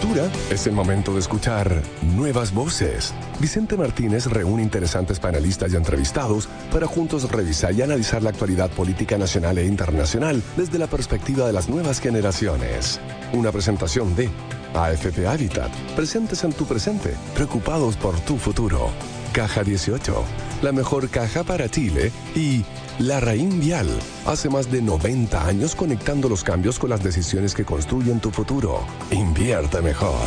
Agricultura, es el momento de escuchar nuevas voces. Vicente Martínez reúne interesantes panelistas y entrevistados para juntos revisar y analizar la actualidad política nacional e internacional desde la perspectiva de las nuevas generaciones. Una presentación de AFP Habitat, presentes en tu presente, preocupados por tu futuro. Caja 18, la mejor caja para Chile, y Larraín Vial, hace más de 90 años conectando los cambios con las decisiones que construyen tu futuro. Invierte mejor.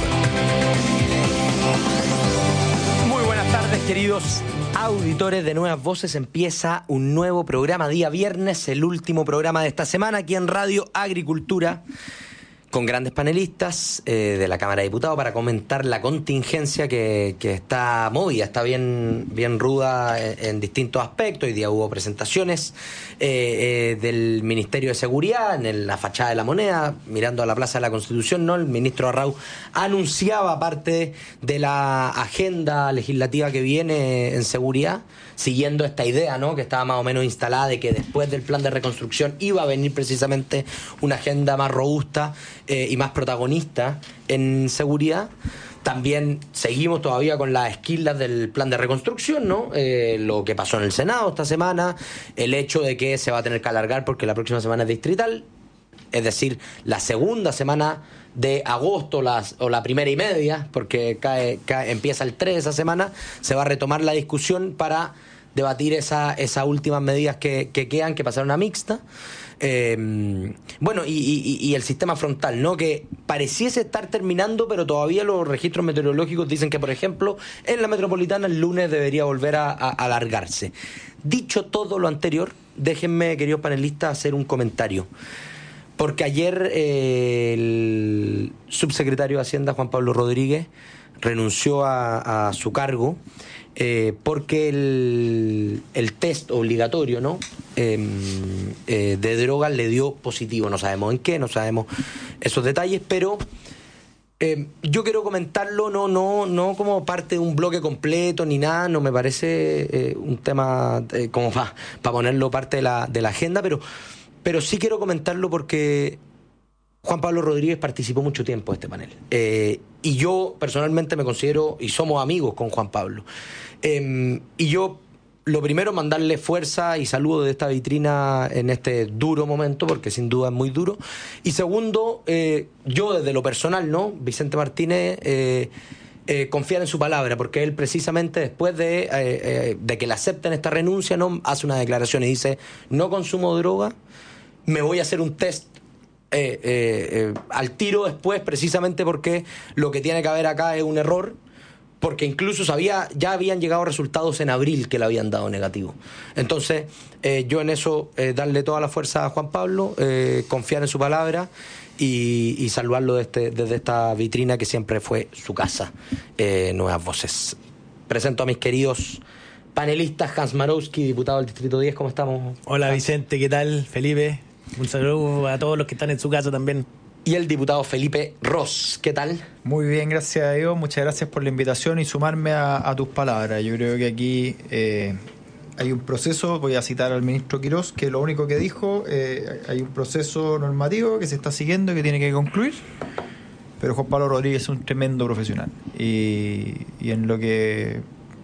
Muy buenas tardes, queridos auditores de Nuevas Voces. Empieza un nuevo programa, día viernes, el último programa de esta semana aquí en Radio Agricultura, con grandes panelistas de la Cámara de Diputados para comentar la contingencia que está movida, está bien ruda en distintos aspectos. Hoy día hubo presentaciones del Ministerio de Seguridad en la fachada de la Moneda, mirando a la Plaza de la Constitución, ¿no? El ministro Arrau anunciaba parte de la agenda legislativa que viene en seguridad, siguiendo esta idea, ¿no?, que estaba más o menos instalada de que después del plan de reconstrucción iba a venir precisamente una agenda más robusta y más protagonista en seguridad. También seguimos todavía con las esquilas del plan de reconstrucción, ¿no? Lo que pasó en el Senado esta semana, el hecho de que se va a tener que alargar porque la próxima semana es distrital, es decir, la segunda semana de agosto o la primera y media, porque empieza el 3 de esa semana, se va a retomar la discusión para debatir esas últimas medidas que quedan, que pasaron a mixta. Bueno, y el sistema frontal, ¿no?, que pareciese estar terminando, pero todavía los registros meteorológicos dicen que, por ejemplo, en la metropolitana el lunes debería volver a alargarse. Dicho todo lo anterior, déjenme, queridos panelistas, hacer un comentario. Porque ayer el subsecretario de Hacienda, Juan Pablo Rodríguez, renunció a su cargo porque el test obligatorio, ¿no?, de drogas le dio positivo. No sabemos en qué, no sabemos esos detalles, pero yo quiero comentarlo no como parte de un bloque completo ni nada. No me parece un tema como para ponerlo parte de la agenda, pero sí quiero comentarlo porque Juan Pablo Rodríguez participó mucho tiempo en este panel. Y yo personalmente me considero, y somos amigos con Juan Pablo. Y yo, lo primero, mandarle fuerza y saludo de esta vitrina en este duro momento, porque sin duda es muy duro. Y segundo, yo desde lo personal, ¿no?, Vicente Martínez, confiar en su palabra, porque él precisamente después de que le acepten esta renuncia, ¿no?, hace una declaración y dice: no consumo droga, me voy a hacer un test al tiro después, precisamente porque lo que tiene que haber acá es un error, porque incluso ya habían llegado resultados en abril que le habían dado negativo. Entonces, yo en eso darle toda la fuerza a Juan Pablo, confiar en su palabra y saludarlo desde esta vitrina que siempre fue su casa. Nuevas Voces. Presento a mis queridos panelistas. Hans Marowski, diputado del Distrito 10, ¿cómo estamos? Hola, Hans. Vicente, ¿qué tal? Felipe, un saludo a todos los que están en su casa también. Y el diputado Felipe Ros, ¿qué tal? Muy bien, gracias a Dios, muchas gracias por la invitación y sumarme a tus palabras. Yo creo que aquí hay un proceso, voy a citar al ministro Quirós, que lo único que dijo, hay un proceso normativo que se está siguiendo, que tiene que concluir, pero Juan Pablo Rodríguez es un tremendo profesional y en lo que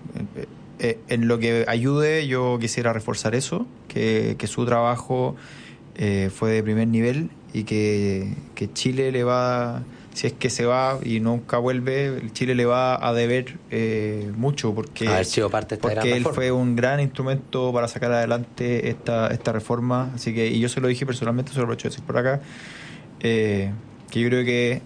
ayude yo quisiera reforzar eso, que su trabajo fue de primer nivel y que Chile le va, si es que se va y nunca vuelve, Chile le va a deber mucho, porque haber sido parte de esta gran él reforma. Fue un gran instrumento para sacar adelante esta reforma. Así que, y yo se lo dije personalmente, se lo aprovecho de decir por acá, que yo creo que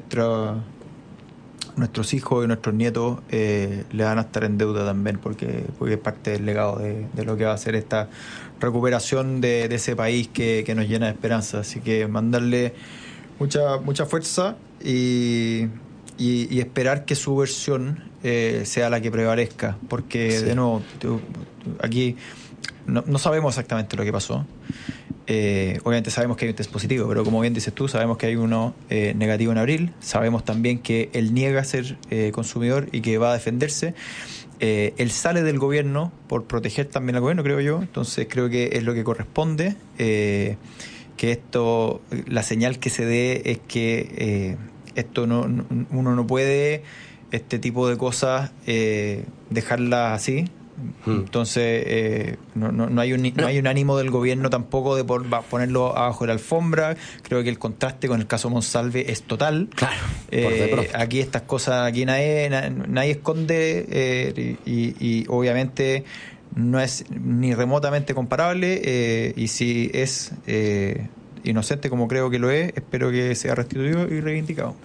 nuestros hijos y nuestros nietos le van a estar en deuda también, porque es parte del legado de lo que va a ser esta recuperación de ese país que nos llena de esperanza. Así que mandarle mucha fuerza y esperar que su versión sea la que prevalezca, porque sí, de nuevo, aquí no sabemos exactamente lo que pasó. Obviamente sabemos que hay un test positivo, pero como bien dices tú, sabemos que hay uno negativo en abril. Sabemos también que él niega ser consumidor y que va a defenderse. Él sale del gobierno por proteger también al gobierno, creo yo. Entonces creo que es lo que corresponde, que esto, la señal que se dé es que esto uno no puede este tipo de cosas dejarlas así. Entonces no hay un ánimo del gobierno tampoco de ponerlo abajo de la alfombra. Creo que el contraste con el caso Monsalve es total. Claro, aquí estas cosas, aquí nadie esconde, y obviamente no es ni remotamente comparable, y si es inocente como creo que lo es, espero que sea restituido y reivindicado.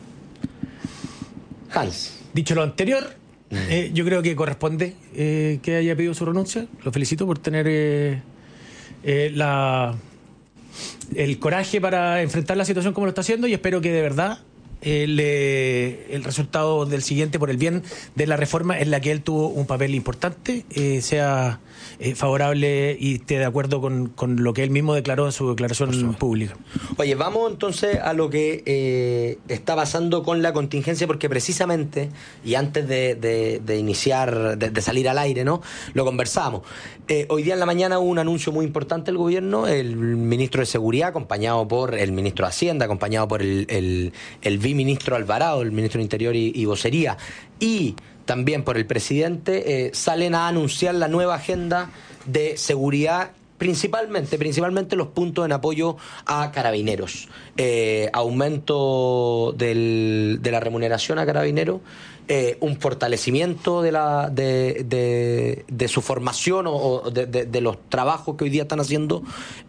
Hans. Dicho lo anterior, yo creo que corresponde que haya pedido su renuncia. Lo felicito por tener el coraje para enfrentar la situación como lo está haciendo, y espero que de verdad el resultado del siguiente, por el bien de la reforma en la que él tuvo un papel importante, sea favorable y esté de acuerdo con lo que él mismo declaró en su declaración pública. Oye, vamos entonces a lo que está pasando con la contingencia, porque precisamente, y antes de iniciar, de salir al aire, ¿no?, lo conversábamos. Hoy día en la mañana hubo un anuncio muy importante del gobierno. El ministro de Seguridad, acompañado por el ministro de Hacienda, acompañado por el viceministro Alvarado, el ministro de Interior y Vocería, y también por el presidente, salen a anunciar la nueva agenda de seguridad, principalmente los puntos en apoyo a carabineros, aumento de la remuneración a carabineros, un fortalecimiento de su formación o de los trabajos que hoy día están haciendo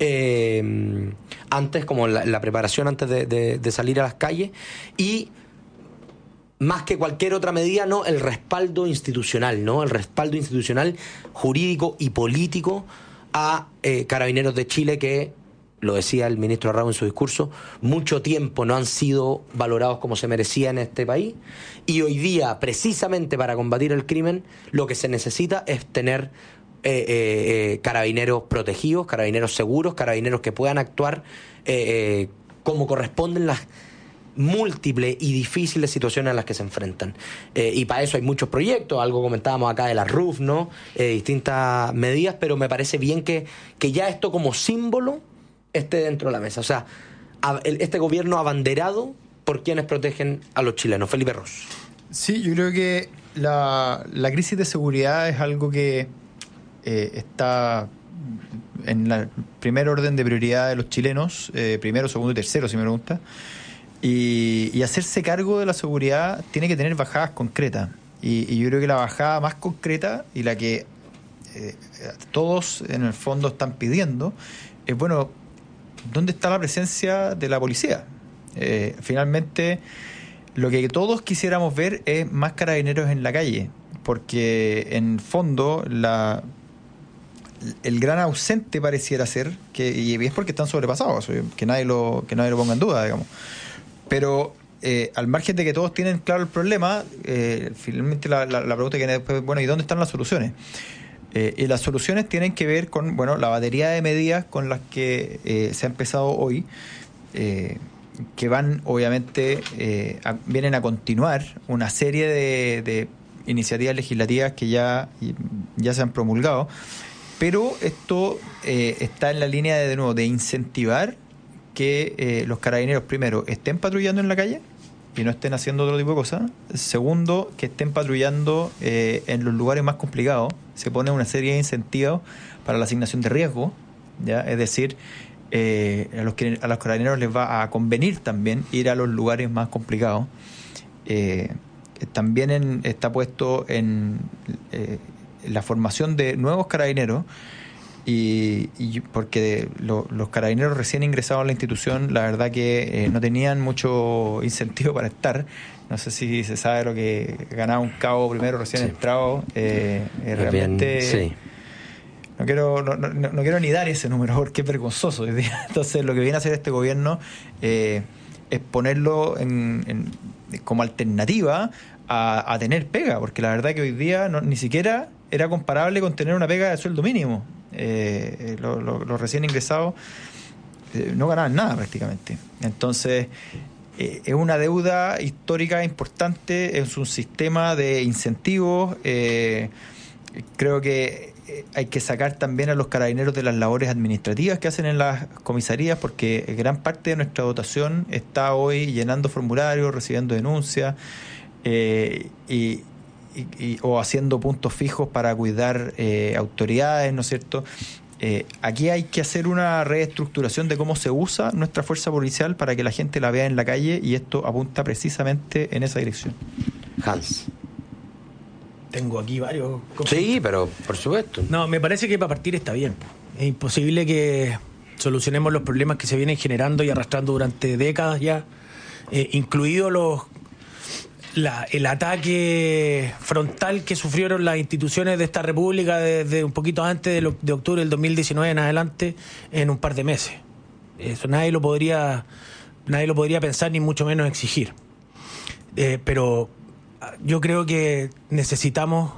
antes, como la preparación antes de salir a las calles, y más que cualquier otra medida, ¿no?, el respaldo institucional, ¿no?, el respaldo institucional, jurídico y político a Carabineros de Chile, que, lo decía el ministro Arrau en su discurso, mucho tiempo no han sido valorados como se merecía en este país, y hoy día, precisamente para combatir el crimen, lo que se necesita es tener carabineros protegidos, carabineros seguros, carabineros que puedan actuar como corresponden las múltiples y difíciles situaciones a las que se enfrentan. Y para eso hay muchos proyectos, algo comentábamos acá de la RUF, ¿no?, distintas medidas, pero me parece bien que ya esto como símbolo esté dentro de la mesa. O sea, este gobierno abanderado por quienes protegen a los chilenos. Felipe Ros. Sí, yo creo que la crisis de seguridad es algo que está en el primer orden de prioridad de los chilenos, primero, segundo y tercero, si me pregunta. Y hacerse cargo de la seguridad tiene que tener bajadas concretas. Y yo creo que la bajada más concreta, y la que todos en el fondo están pidiendo, es, bueno, ¿dónde está la presencia de la policía? Finalmente, lo que todos quisiéramos ver es más carabineros en la calle, porque en fondo el gran ausente pareciera ser, y es porque están sobrepasados, que nadie lo ponga en duda, digamos. Pero al margen de que todos tienen claro el problema, finalmente la pregunta que viene después, bueno, ¿y dónde están las soluciones? Y las soluciones tienen que ver con, bueno, la batería de medidas con las que se ha empezado hoy, que van, obviamente, vienen a continuar una serie de iniciativas legislativas que ya se han promulgado, pero esto está en la línea de nuevo, de incentivar que los carabineros, primero, estén patrullando en la calle y no estén haciendo otro tipo de cosas. Segundo, que estén patrullando en los lugares más complicados. Se pone una serie de incentivos para la asignación de riesgo, ¿ya? Es decir, a los carabineros les va a convenir también ir a los lugares más complicados. También está puesto en la formación de nuevos carabineros, y porque los carabineros recién ingresados a la institución, la verdad que no tenían mucho incentivo para estar. No sé si se sabe lo que ganaba un cabo primero recién entrado. Realmente sí. No quiero ni dar ese número porque es vergonzoso. Entonces, lo que viene a hacer este gobierno es ponerlo como alternativa a tener pega, porque la verdad que hoy día ni siquiera era comparable con tener una pega de sueldo mínimo. Los recién ingresados no ganaban nada prácticamente. Entonces, es una deuda histórica importante, es un sistema de incentivos. Creo que hay que sacar también a los carabineros de las labores administrativas que hacen en las comisarías, porque gran parte de nuestra dotación está hoy llenando formularios, recibiendo denuncias o haciendo puntos fijos para cuidar autoridades, ¿no es cierto? Aquí hay que hacer una reestructuración de cómo se usa nuestra fuerza policial para que la gente la vea en la calle, y esto apunta precisamente en esa dirección. Hans. Tengo aquí varios... Sí, pero por supuesto. No, me parece que para partir está bien. Es imposible que solucionemos los problemas que se vienen generando y arrastrando durante décadas ya, incluidos el ataque frontal que sufrieron las instituciones de esta república desde un poquito antes de octubre del 2019 en adelante, en un par de meses. Eso nadie lo podría pensar, ni mucho menos exigir. Pero yo creo que necesitamos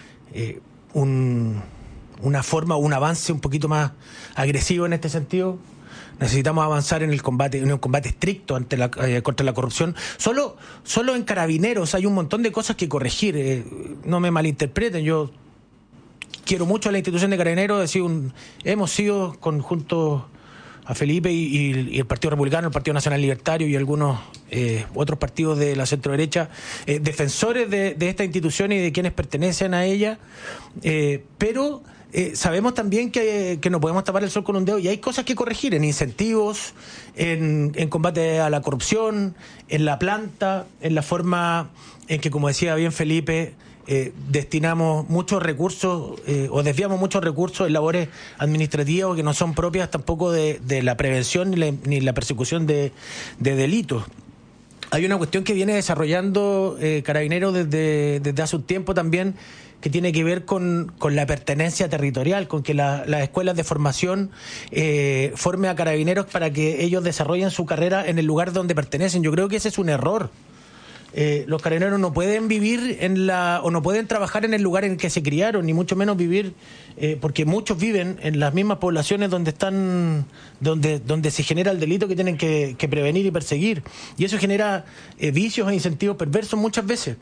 una forma, un avance un poquito más agresivo en este sentido. Necesitamos avanzar en un combate estricto contra la corrupción. Solo en Carabineros hay un montón de cosas que corregir. No me malinterpreten, yo quiero mucho a la institución de Carabineros. Hemos sido, junto a Felipe y el Partido Republicano, el Partido Nacional Libertario y algunos otros partidos de la centroderecha, defensores de esta institución y de quienes pertenecen a ella, pero sabemos también que no podemos tapar el sol con un dedo, y hay cosas que corregir en incentivos, en combate a la corrupción, en la planta, en la forma en que, como decía bien Felipe, destinamos muchos recursos o desviamos muchos recursos en labores administrativas que no son propias tampoco de la prevención ni la persecución de delitos. Hay una cuestión que viene desarrollando Carabineros desde hace un tiempo también, que tiene que ver con la pertenencia territorial, con que las escuelas de formación formen a Carabineros para que ellos desarrollen su carrera en el lugar donde pertenecen. Yo creo que ese es un error. Los carabineros no pueden vivir o no pueden trabajar en el lugar en que se criaron, ni mucho menos vivir, porque muchos viven en las mismas poblaciones donde se genera el delito que tienen que prevenir y perseguir, y eso genera vicios e incentivos perversos muchas veces.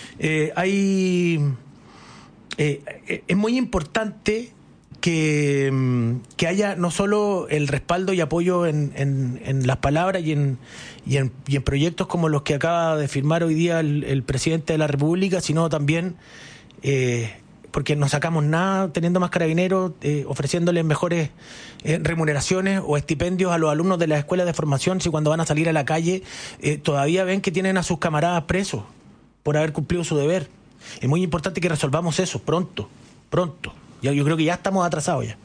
Es muy importante que haya no solo el respaldo y apoyo en las palabras y en proyectos como los que acaba de firmar hoy día el presidente de la República, sino también porque no sacamos nada teniendo más carabineros, ofreciéndoles mejores remuneraciones o estipendios a los alumnos de las escuelas de formación, si cuando van a salir a la calle todavía ven que tienen a sus camaradas presos por haber cumplido su deber. Es muy importante que resolvamos eso pronto. Yo creo que ya estamos atrasados ya.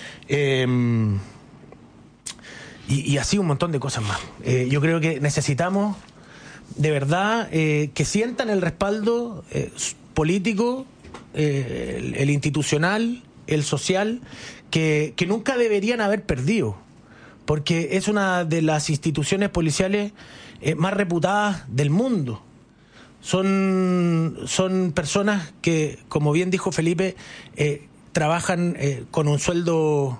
Y así un montón de cosas más. Yo creo que necesitamos, de verdad, que sientan el respaldo político, el institucional, el social, que nunca deberían haber perdido, porque es una de las instituciones policiales más reputadas del mundo. Son personas que, como bien dijo Felipe, trabajan con un sueldo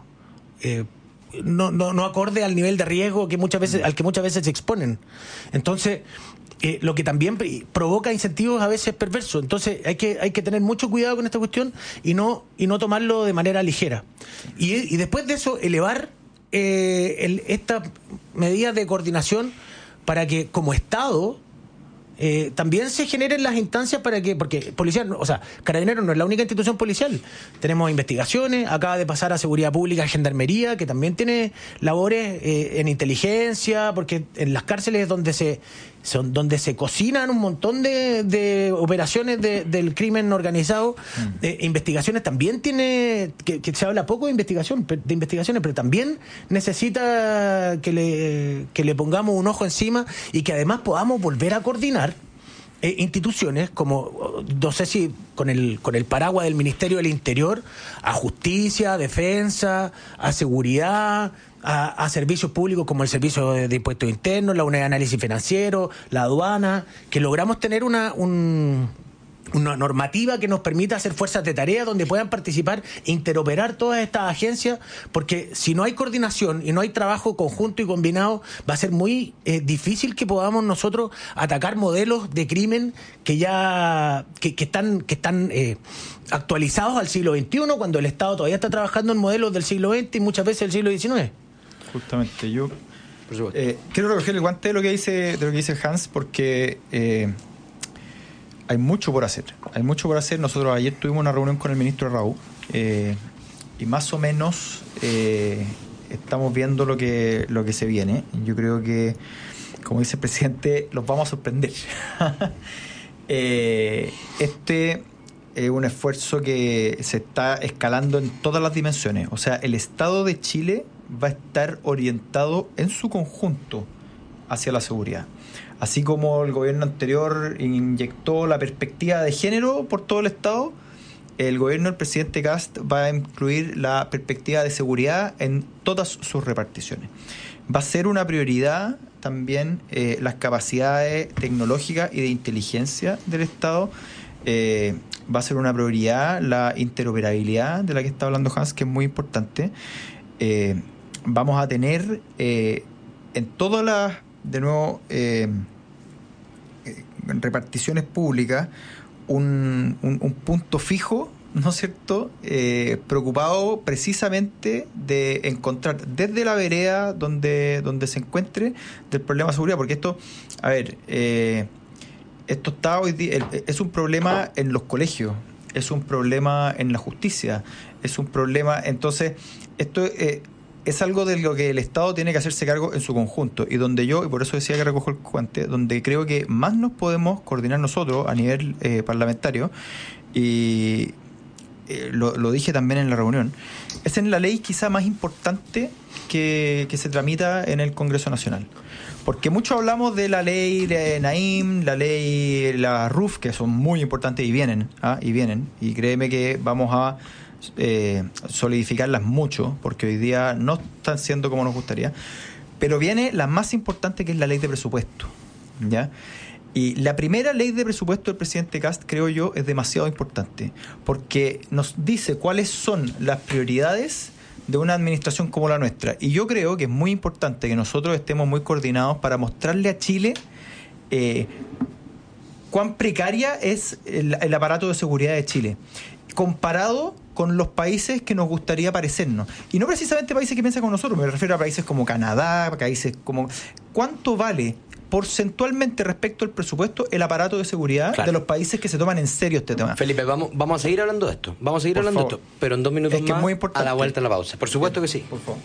no acorde al nivel de riesgo al que muchas veces se exponen. Entonces, lo que también provoca incentivos a veces perversos. Entonces, hay que tener mucho cuidado con esta cuestión y no tomarlo de manera ligera. Y después de eso, elevar esta medida de coordinación para que, como Estado, también se generen las instancias porque policía, Carabineros no es la única institución policial. Tenemos investigaciones, acaba de pasar a Seguridad Pública, Gendarmería, que también tiene labores en inteligencia, porque en las cárceles es donde se cocinan un montón de operaciones del crimen organizado. Investigaciones también tiene, que se habla poco de investigaciones, pero también necesita que le pongamos un ojo encima y que además podamos volver a coordinar instituciones como, no sé si con el paraguas del Ministerio del Interior, a justicia, a defensa, a seguridad, a servicios públicos como el Servicio de Impuestos Internos, la Unidad de Análisis Financiero, la aduana, que logramos tener un una normativa que nos permita hacer fuerzas de tarea donde puedan participar e interoperar todas estas agencias, porque si no hay coordinación y no hay trabajo conjunto y combinado, va a ser muy difícil que podamos nosotros atacar modelos de crimen que ya que están actualizados al siglo XXI, cuando el Estado todavía está trabajando en modelos del siglo XX y muchas veces del siglo XIX. Justamente yo quiero recoger el guante de lo que dice Hans, porque hay mucho por hacer. Nosotros ayer tuvimos una reunión con el ministro Raúl y más o menos estamos viendo lo que se viene. Yo creo que, como dice el presidente, los vamos a sorprender. Este es un esfuerzo que se está escalando en todas las dimensiones. O sea, el Estado de Chile va a estar orientado en su conjunto hacia la seguridad. Así como el gobierno anterior inyectó la perspectiva de género por todo el Estado, el gobierno del presidente Kast va a incluir la perspectiva de seguridad en todas sus reparticiones. Va a ser una prioridad también las capacidades tecnológicas y de inteligencia del Estado. Va a ser una prioridad la interoperabilidad de la que está hablando Hans, que es muy importante. Vamos a tener en todas las, de nuevo, reparticiones públicas un punto fijo, ¿no es cierto?, preocupado precisamente de encontrar desde la vereda donde se encuentre del problema de seguridad, porque esto está hoy día, es un problema en los colegios, es un problema en la justicia, es un problema, entonces esto es algo de lo que el Estado tiene que hacerse cargo en su conjunto, y donde yo, y por eso decía que recojo el guante, donde creo que más nos podemos coordinar nosotros a nivel parlamentario, y lo dije también en la reunión, es en la ley quizá más importante que se tramita en el Congreso Nacional. Porque mucho hablamos de la ley de Naim, la ley, la RUF, que son muy importantes y vienen, y créeme que vamos a solidificarlas mucho, porque hoy día no están siendo como nos gustaría, pero viene la más importante, que es la ley de presupuesto, ¿ya? Y la primera ley de presupuesto del presidente Kast, creo yo, es demasiado importante, porque nos dice cuáles son las prioridades de una administración como la nuestra, y yo creo que es muy importante que nosotros estemos muy coordinados para mostrarle a Chile cuán precaria es el aparato de seguridad de Chile, comparado con los países que nos gustaría parecernos. Y no precisamente países que piensan como nosotros, me refiero a países como Canadá, países como... ¿Cuánto vale porcentualmente respecto al presupuesto el aparato de seguridad de los países que se toman en serio este tema? Felipe, vamos a seguir hablando de esto. Vamos a seguir hablando de esto, pero en 2 minutos es que más, es muy importante. A la vuelta a la pausa. Por supuesto que sí. Por favor.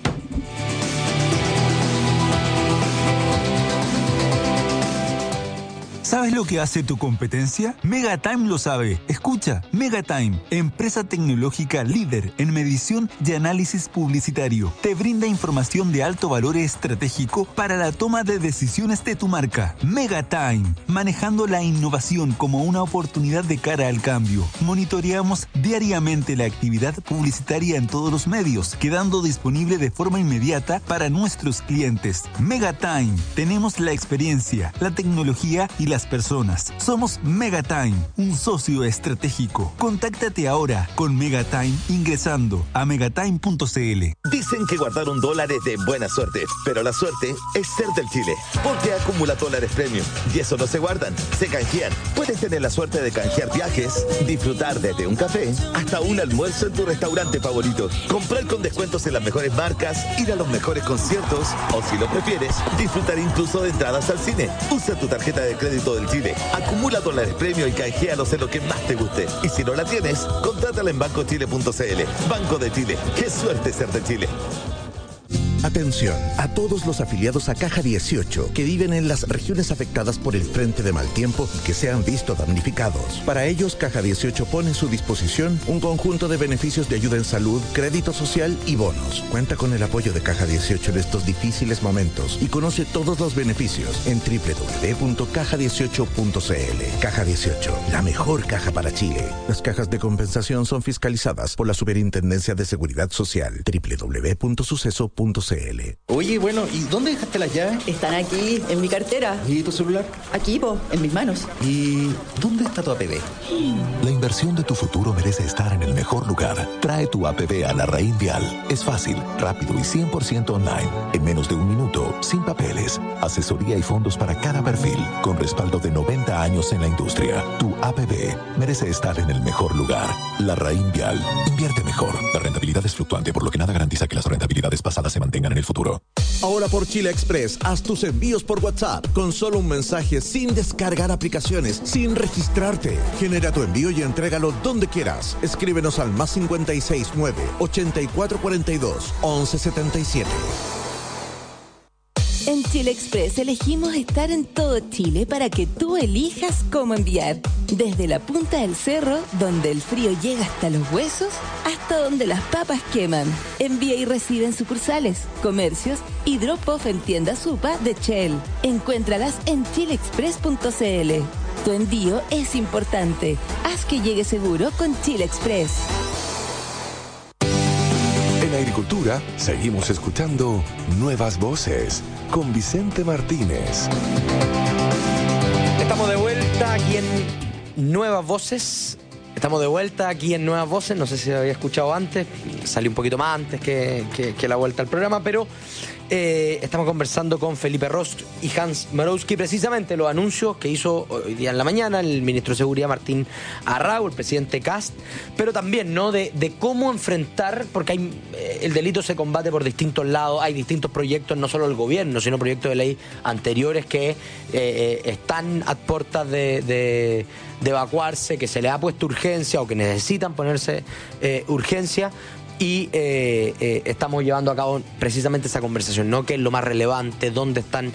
¿Sabes lo que hace tu competencia? Megatime lo sabe. Escucha, Megatime, empresa tecnológica líder en medición y análisis publicitario, te brinda información de alto valor estratégico para la toma de decisiones de tu marca. Megatime, manejando la innovación como una oportunidad de cara al cambio. Monitoreamos diariamente la actividad publicitaria en todos los medios, quedando disponible de forma inmediata para nuestros clientes. Megatime, tenemos la experiencia, la tecnología y las personas. Somos Megatime, un socio estratégico. Contáctate ahora con Megatime ingresando a megatime.cl. Dicen que guardar $1 es de buena suerte, pero la suerte es ser del Chile, porque acumula dólares premium y eso no se guardan, se canjean. Puedes tener la suerte de canjear viajes, disfrutar desde un café hasta un almuerzo en tu restaurante favorito, comprar con descuentos en las mejores marcas, ir a los mejores conciertos o, si lo prefieres, disfrutar incluso de entradas al cine. Usa tu tarjeta de crédito del Chile, acumula dólares premio y canjealos en lo que más te guste. Y si no la tienes, contrátala en bancochile.cl. Banco de Chile, qué suerte ser de Chile. Atención a todos los afiliados a Caja 18 que viven en las regiones afectadas por el frente de mal tiempo y que se han visto damnificados. Para ellos, Caja 18 pone a su disposición un conjunto de beneficios de ayuda en salud, crédito social y bonos. Cuenta con el apoyo de Caja 18 en estos difíciles momentos y conoce todos los beneficios en www.caja18.cl. Caja 18, la mejor caja para Chile. Las cajas de compensación son fiscalizadas por la Superintendencia de Seguridad Social. www.suceso.cl. Oye, bueno, ¿y dónde dejaste las llaves? Están aquí, en mi cartera. ¿Y tu celular? Aquí, en mis manos. ¿Y dónde está tu APB? La inversión de tu futuro merece estar en el mejor lugar. Trae tu APB a Larraín Vial. Es fácil, rápido y 100% online. En menos de un minuto, sin papeles. Asesoría y fondos para cada perfil, con respaldo de 90 años en la industria. Tu APB merece estar en el mejor lugar. Larraín Vial. Invierte mejor. La rentabilidad es fluctuante, por lo que nada garantiza que las rentabilidades pasadas se mantengan en el futuro. Ahora por Chile Express, haz tus envíos por WhatsApp con solo un mensaje, sin descargar aplicaciones, sin registrarte. Genera tu envío y entrégalo donde quieras. Escríbenos al +56 9 8442 1177. En Chile Express elegimos estar en todo Chile para que tú elijas cómo enviar. Desde la punta del cerro, donde el frío llega hasta los huesos, hasta donde las papas queman. Envía y recibe en sucursales, comercios y drop-off en tiendas UPA de Shell. Encuéntralas en chileexpress.cl. Tu envío es importante. Haz que llegue seguro con Chile Express. En Agricultura seguimos escuchando Nuevas Voces con Vicente Martínez. Estamos de vuelta aquí en Nuevas Voces. No sé si lo había escuchado antes. Salí un poquito más antes que la vuelta al programa, pero estamos conversando con Felipe Rost y Hans Marowski, precisamente los anuncios que hizo hoy día en la mañana el ministro de Seguridad Martín Arrau, el presidente Kast, pero también, ¿no?, de cómo enfrentar, porque el delito se combate por distintos lados, hay distintos proyectos, no solo del gobierno, sino proyectos de ley anteriores que están a puertas de evacuarse, que se le ha puesto urgencia o que necesitan ponerse urgencia. Y estamos llevando a cabo precisamente esa conversación, ¿no? Que es lo más relevante, dónde están,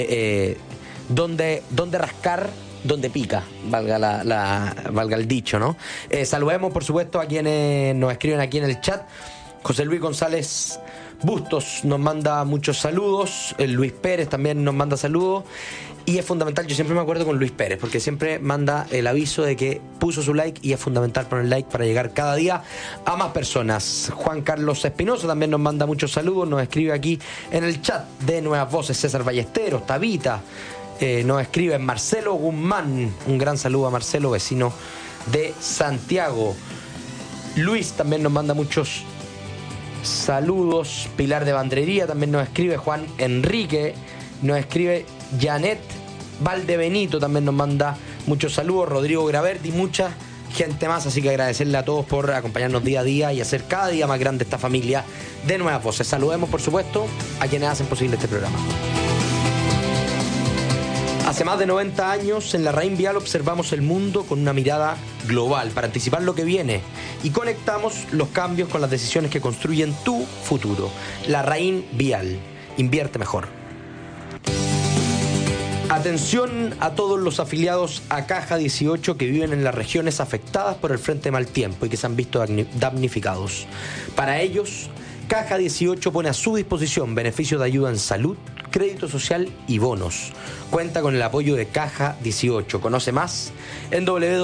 dónde rascar, dónde pica, valga el dicho, ¿no? Saludemos, por supuesto, a quienes nos escriben aquí en el chat. José Luis González Bustos nos manda muchos saludos. Luis Pérez también nos manda saludos. Y es fundamental, yo siempre me acuerdo con Luis Pérez, porque siempre manda el aviso de que puso su like y es fundamental poner like para llegar cada día a más personas. Juan Carlos Espinosa también nos manda muchos saludos, nos escribe aquí en el chat de Nuevas Voces. César Ballesteros, Tabita, nos escribe Marcelo Guzmán, un gran saludo a Marcelo, vecino de Santiago. Luis también nos manda muchos saludos. Pilar de Bandrería también nos escribe. Juan Enrique nos escribe. Janet Valdebenito también nos manda muchos saludos. Rodrigo Graverdi, mucha gente más, así que agradecerle a todos por acompañarnos día a día y hacer cada día más grande esta familia de Nuevas Voces. Saludemos, por supuesto, a quienes hacen posible este programa. Hace más de 90 años, en Larraín Vial observamos el mundo con una mirada global para anticipar lo que viene y conectamos los cambios con las decisiones que construyen tu futuro. Larraín Vial. Invierte mejor. Atención a todos los afiliados a Caja 18 que viven en las regiones afectadas por el frente de mal tiempo y que se han visto damnificados. Para ellos, Caja 18 pone a su disposición beneficios de ayuda en salud, crédito social y bonos. Cuenta con el apoyo de Caja 18. Conoce más en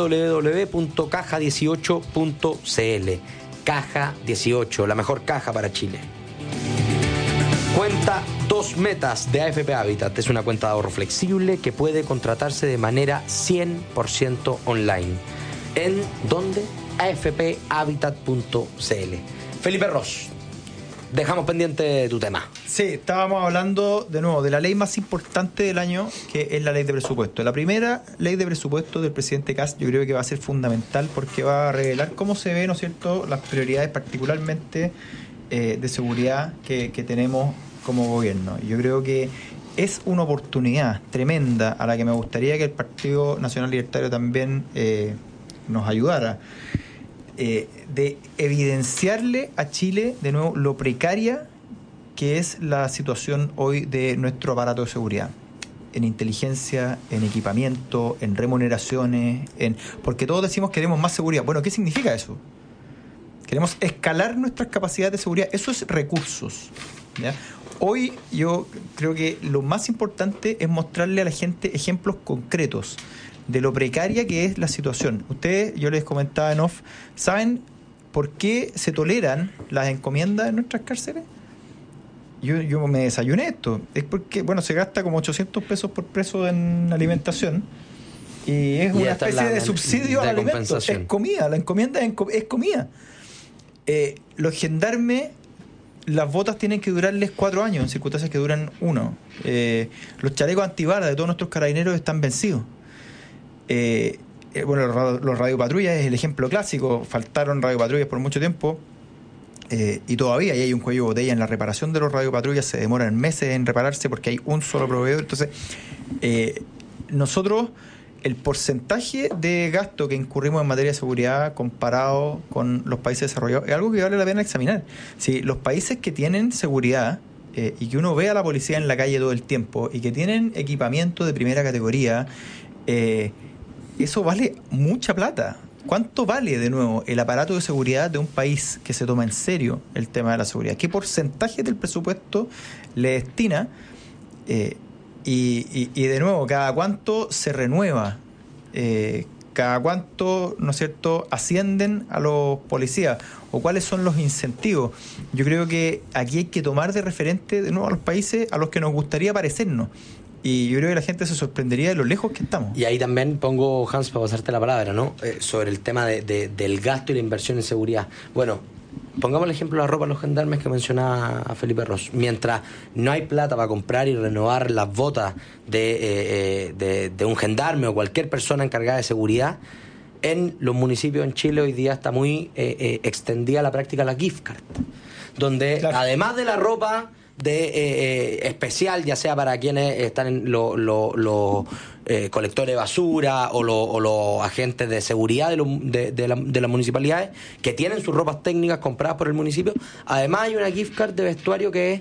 www.caja18.cl. Caja 18, la mejor caja para Chile. Cuenta 2 metas de AFP Habitat. Es una cuenta de ahorro flexible que puede contratarse de manera 100% online. ¿En dónde? afphabitat.cl. Felipe Ross, dejamos pendiente tu tema. Sí, estábamos hablando de nuevo de la ley más importante del año, que es la ley de presupuesto. La primera ley de presupuesto del presidente Kast yo creo que va a ser fundamental porque va a revelar cómo se ven, ¿no es cierto?, las prioridades particularmente de seguridad que tenemos como gobierno. Yo creo que es una oportunidad tremenda a la que me gustaría que el Partido Nacional Libertario también nos ayudara, de evidenciarle a Chile de nuevo lo precaria que es la situación hoy de nuestro aparato de seguridad, en inteligencia, en equipamiento, en remuneraciones, porque todos decimos que queremos más seguridad. Bueno, ¿qué significa eso? Queremos escalar nuestras capacidades de seguridad. Eso es recursos, ¿ya? Hoy yo creo que lo más importante es mostrarle a la gente ejemplos concretos de lo precaria que es la situación. Ustedes, yo les comentaba en off, ¿saben por qué se toleran las encomiendas en nuestras cárceles? yo me desayuné esto. Es porque, bueno, se gasta como 800 pesos por preso en alimentación y es una especie de subsidio al alimento. Es comida, la encomienda es comida. Los gendarmes, las botas tienen que durarles 4 años en circunstancias que duran 1. Los chalecos antibalas de todos nuestros carabineros están vencidos. Bueno, los radiopatrullas es el ejemplo clásico. Faltaron radiopatrullas por mucho tiempo y todavía hay un cuello de botella en la reparación de los radiopatrullas. Se demoran meses en repararse porque hay un solo proveedor. Entonces, nosotros, el porcentaje de gasto que incurrimos en materia de seguridad comparado con los países desarrollados es algo que vale la pena examinar. Si los países que tienen seguridad y que uno ve a la policía en la calle todo el tiempo y que tienen equipamiento de primera categoría, eso vale mucha plata. ¿Cuánto vale, de nuevo, el aparato de seguridad de un país que se toma en serio el tema de la seguridad? ¿Qué porcentaje del presupuesto le destina? Y de nuevo, ¿cada cuánto se renueva? ¿Cada cuánto, ¿no es cierto?, ascienden a los policías? ¿O cuáles son los incentivos? Yo creo que aquí hay que tomar de referente, de nuevo, a los países a los que nos gustaría parecernos. Y yo creo que la gente se sorprendería de lo lejos que estamos. Y ahí también pongo, Hans, para pasarte la palabra, ¿no? Sobre el tema del gasto y la inversión en seguridad. Bueno, pongamos el ejemplo de la ropa de los gendarmes que mencionaba a Felipe Ros. Mientras no hay plata para comprar y renovar las botas de un gendarme o cualquier persona encargada de seguridad, en los municipios en Chile hoy día está muy extendida la práctica de la gift card, donde además de la ropa especial, ya sea para quienes están en los colectores de basura o los agentes de seguridad de las municipalidades que tienen sus ropas técnicas compradas por el municipio, además hay una gift card de vestuario que es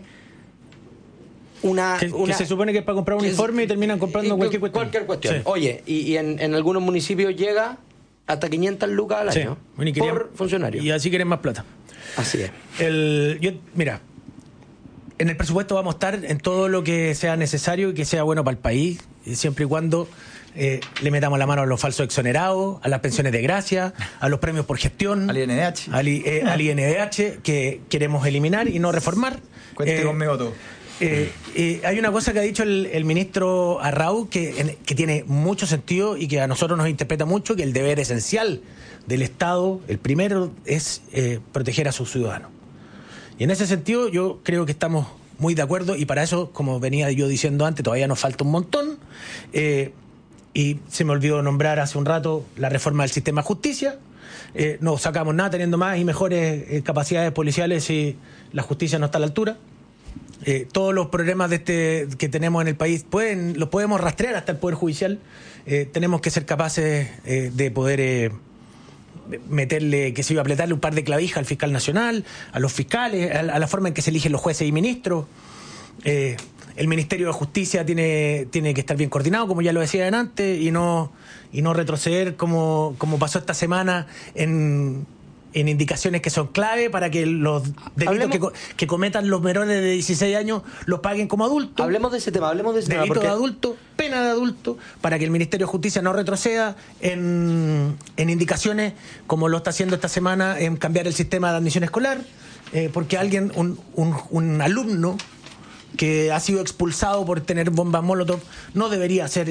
que se supone que es para comprar un uniforme y terminan comprando cualquier cuestión. Sí. Oye, y en algunos municipios llega hasta 500 lucas al año por funcionario. Y así quieren más plata. Así es. Mira, en el presupuesto vamos a estar en todo lo que sea necesario y que sea bueno para el país, siempre y cuando le metamos la mano a los falsos exonerados, a las pensiones de gracia, a los premios por gestión, al INDH, al INDH que queremos eliminar y no reformar. Cuente conmigo todo. Hay una cosa que ha dicho el ministro Arrau que tiene mucho sentido y que a nosotros nos interpreta mucho, que el deber esencial del Estado, el primero, es proteger a sus ciudadanos. Y en ese sentido yo creo que estamos muy de acuerdo y para eso, como venía yo diciendo antes, todavía nos falta un montón. Y se me olvidó nombrar hace un rato la reforma del sistema de justicia. No sacamos nada teniendo más y mejores capacidades policiales si la justicia no está a la altura. Todos los problemas que tenemos en el país los podemos rastrear hasta el Poder Judicial. Tenemos que ser capaces de poder meterle, que se iba a apretarle un par de clavijas al fiscal nacional, a los fiscales, a la forma en que se eligen los jueces y ministros. El Ministerio de Justicia tiene que estar bien coordinado, como ya lo decían antes, y no retroceder como pasó esta semana en indicaciones que son clave para que los delitos que cometan los menores de 16 años los paguen como adultos. Hablemos de ese tema. Delito de adulto, pena de adulto, para que el Ministerio de Justicia no retroceda en indicaciones como lo está haciendo esta semana en cambiar el sistema de admisión escolar, porque alguien, un alumno que ha sido expulsado por tener bombas Molotov no debería ser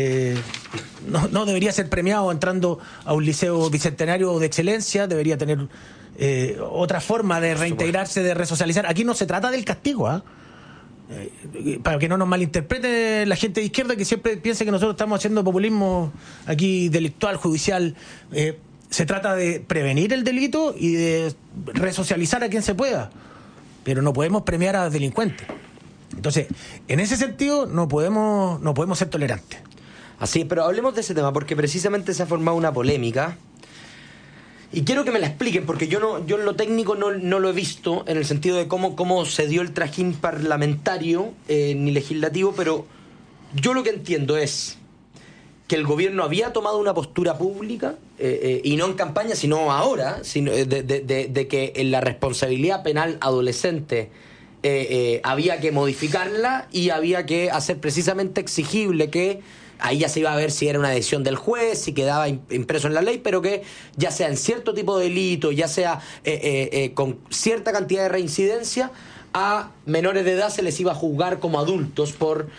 premiado entrando a un liceo bicentenario de excelencia. Debería tener otra forma de reintegrarse, de resocializar. Aquí no se trata del castigo, para que no nos malinterprete la gente de izquierda que siempre piensa que nosotros estamos haciendo populismo aquí delictual, judicial. Se trata de prevenir el delito y de resocializar a quien se pueda, pero no podemos premiar a delincuentes. Entonces, en ese sentido no podemos ser tolerantes. Así, pero hablemos de ese tema porque precisamente se ha formado una polémica y quiero que me la expliquen porque yo en lo técnico no lo he visto en el sentido de cómo se dio el trajín parlamentario ni legislativo, pero yo lo que entiendo es que el gobierno había tomado una postura pública y no en campaña, sino ahora, de que en la responsabilidad penal adolescente había que modificarla y había que hacer precisamente exigible que ahí ya se iba a ver si era una decisión del juez, si quedaba impreso en la ley, pero que ya sea en cierto tipo de delito, ya sea con cierta cantidad de reincidencia, a menores de edad se les iba a juzgar como adultos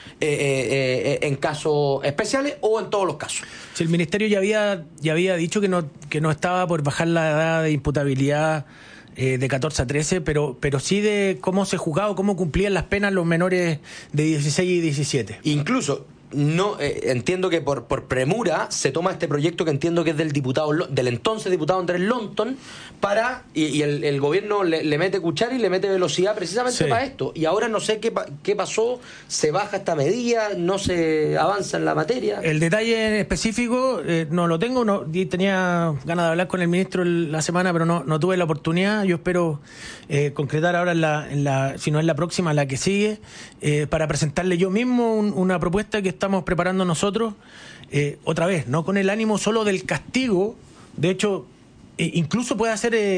en casos especiales o en todos los casos. Si el Ministerio ya había dicho que no estaba por bajar la edad de imputabilidad de 14 a 13, pero sí de cómo se juzgaba o cómo cumplían las penas los menores de 16 y 17. Incluso entiendo que por premura se toma este proyecto que entiendo que es del entonces diputado Andrés Longton y el gobierno le mete cuchara y le mete velocidad precisamente para esto, y ahora no sé qué pasó, se baja esta medida, no se avanza en la materia. El detalle en específico no lo tengo, tenía ganas de hablar con el ministro la semana, pero no tuve la oportunidad. Yo espero concretar ahora si no es la próxima, la que sigue, para presentarle yo mismo una propuesta que estamos preparando nosotros, otra vez, no con el ánimo solo del castigo. De hecho, incluso puede